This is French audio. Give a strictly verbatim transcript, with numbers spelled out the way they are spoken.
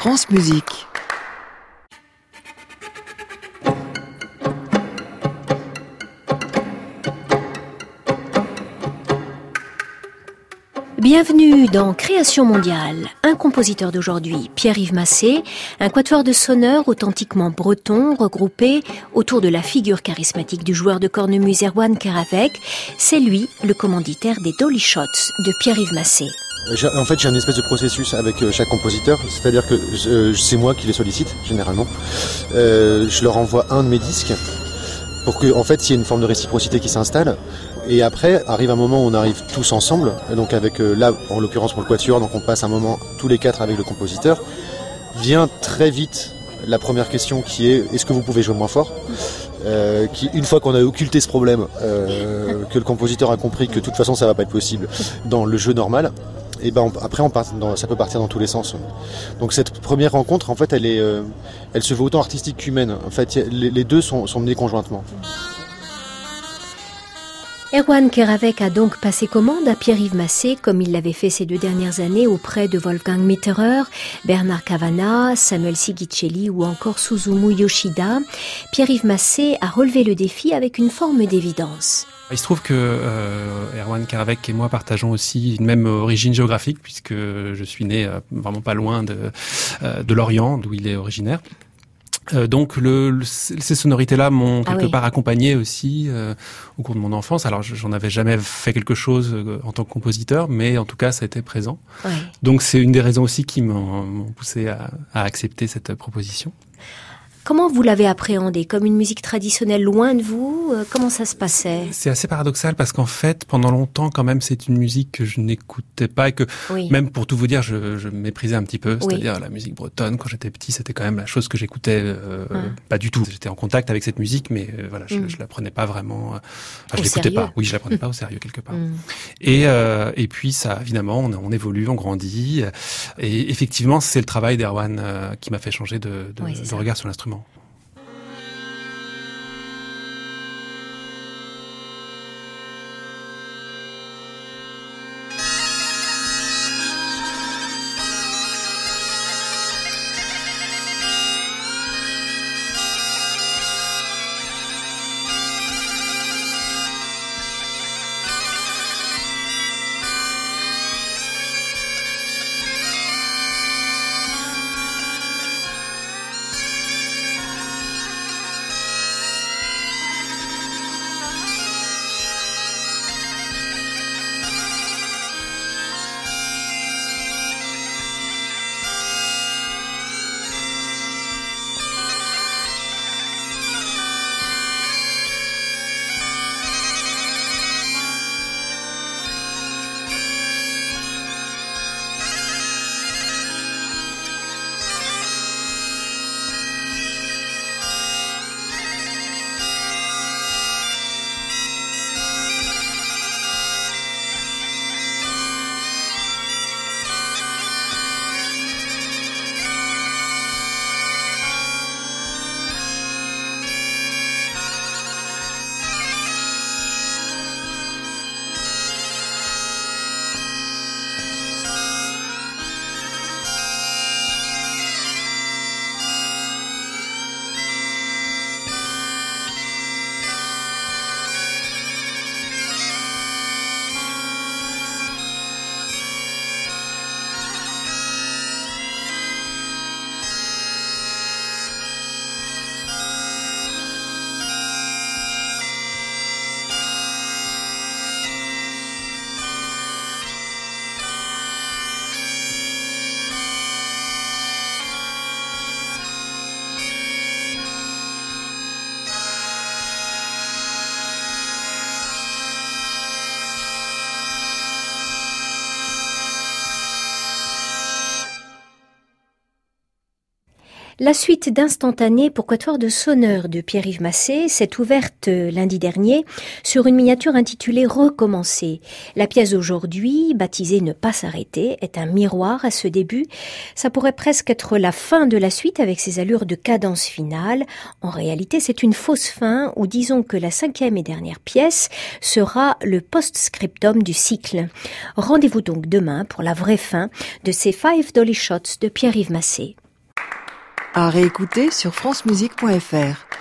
France Musique. Bienvenue dans Création mondiale, un compositeur d'aujourd'hui, Pierre-Yves Massé, un quatuor de sonneurs authentiquement breton regroupé autour de la figure charismatique du joueur de cornemuse Erwan Keravec. C'est lui, le commanditaire des Dolly Shots de Pierre-Yves Massé. En fait, j'ai un espèce de processus avec chaque compositeur, c'est-à-dire que je, c'est moi qui les sollicite, généralement. Euh, je leur envoie un de mes disques pour que, en fait, il y ait une forme de réciprocité qui s'installe. Et après, arrive un moment où on arrive tous ensemble, donc avec, euh, là, en l'occurrence pour le quatuor, donc on passe un moment tous les quatre avec le compositeur. Vient très vite la première question qui est, est-ce que vous pouvez jouer moins fort ? Euh, qui, une fois qu'on a occulté ce problème, euh, que le compositeur a compris que de toute façon ça va pas être possible dans le jeu normal, et ben on, après on part dans, ça peut partir dans tous les sens. Donc cette première rencontre, en fait, elle est, euh, elle se veut autant artistique qu'humaine. En fait, les, les deux sont, sont menés conjointement. Erwan Keravec a donc passé commande à Pierre-Yves Massé, comme il l'avait fait ces deux dernières années auprès de Wolfgang Mitterer, Bernard Kavanagh, Samuel Sigicelli ou encore Susumu Yoshida. Pierre-Yves Massé a relevé le défi avec une forme d'évidence. Il se trouve que euh, Erwan Keravec et moi partageons aussi une même origine géographique, puisque je suis né euh, vraiment pas loin de, euh, de Lorient, d'où il est originaire. Euh, donc le, le, ces sonorités-là m'ont quelque ah oui. part accompagné aussi euh, au cours de mon enfance. Alors j'en avais jamais fait quelque chose euh, en tant que compositeur, mais en tout cas ça a été présent. Ouais. Donc c'est une des raisons aussi qui m'ont, m'ont poussé à, à accepter cette proposition. Comment vous l'avez appréhendé ? Comme une musique traditionnelle loin de vous ? Comment ça se passait ? C'est assez paradoxal parce qu'en fait, pendant longtemps, quand même, c'est une musique que je n'écoutais pas et que, oui. même pour tout vous dire, je, je méprisais un petit peu. C'est-à-dire oui. la musique bretonne, quand j'étais petit, c'était quand même la chose que j'écoutais euh, ah. pas du tout. J'étais en contact avec cette musique, mais euh, voilà, je, mm. je la prenais pas vraiment... Enfin, je au l'écoutais sérieux. pas. Oui, je la prenais pas au sérieux quelque part. Mm. Et, euh, et puis, ça, évidemment, on, on évolue, on grandit. Et effectivement, c'est le travail d'Erwan euh, qui m'a fait changer de, de, oui, de regard sur l'instrument. La suite d'Instantané pour quatuor de sonneurs de Pierre-Yves Massé s'est ouverte lundi dernier sur une miniature intitulée Recommencer. La pièce d'aujourd'hui, baptisée Ne pas s'arrêter, est un miroir à ce début. Ça pourrait presque être la fin de la suite avec ses allures de cadence finale. En réalité, c'est une fausse fin ou disons que la cinquième et dernière pièce sera le post-scriptum du cycle. Rendez-vous donc demain pour la vraie fin de ces Five Dolly Shots de Pierre-Yves Massé. À réécouter sur francemusique point fr.